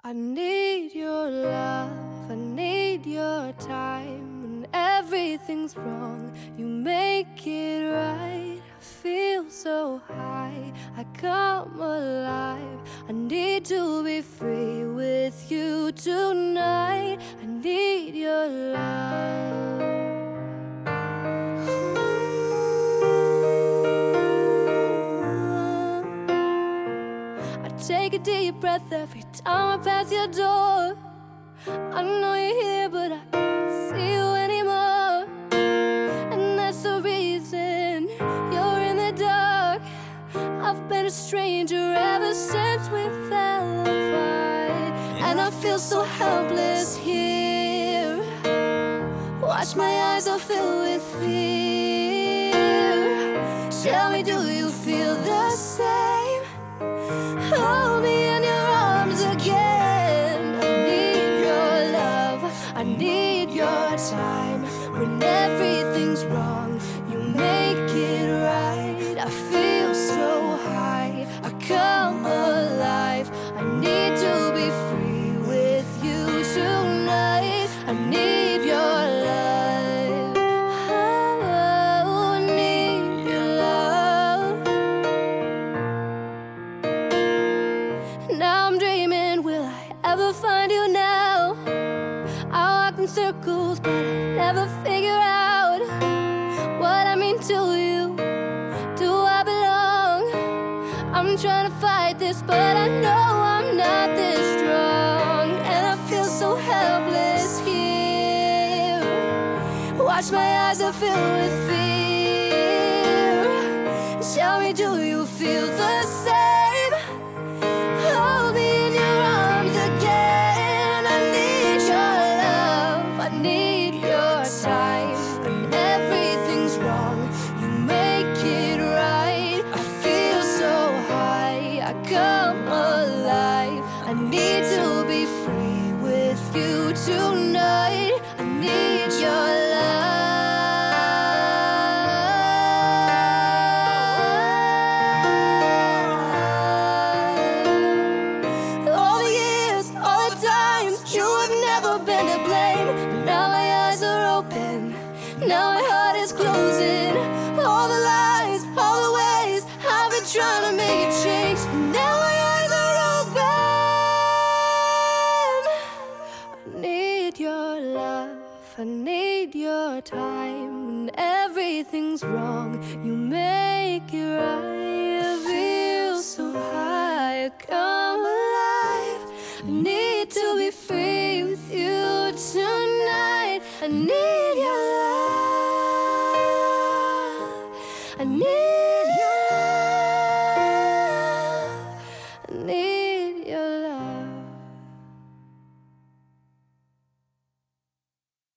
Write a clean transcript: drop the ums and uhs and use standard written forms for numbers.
I need your love, I need your time. When everything's wrong, you make it right. I feel so high, I come alive. I need to be free with you tonight. I need your love. I take a deep breath every time I pass your door. I know you're here, but I can't see you anymore. And that's the reason you're in the dark. I've been a stranger ever since we fell apart. And I feel so helpless here. Watch, my eyes are filled with fear. Tell me, do you feel the same? Hold me in your arms again. I need your love, I need your time. When everything's wrong, you make it right. I feel so high, I come alive. I need to be free with you tonight. I need your love, oh, I need your love. Now I'm dreaming, will I ever find you now? I walk in circles, but I never figure out what I mean to you. Do I belong? I'm trying to fight this, but I know I'm not this strong. And I feel so helpless here. Watch, my eyes are filled with fear. Tell me, do you feel the same? Hold me in your arms again. I need your love, I need your time. When everything's wrong, you make it right. I feel so high, I come alive. I need to be free with you tonight. I need your love. All the years, all the times, you have never been to blame. But now my eyes are open, now my heart is closing. All the lies, all the ways I've been trying to make it change. Now my eyes are open. I need your love, I need your time. When everything's wrong, you make it right. I feel so high, I come alive. I need to be free with you tonight. I need your love, I need your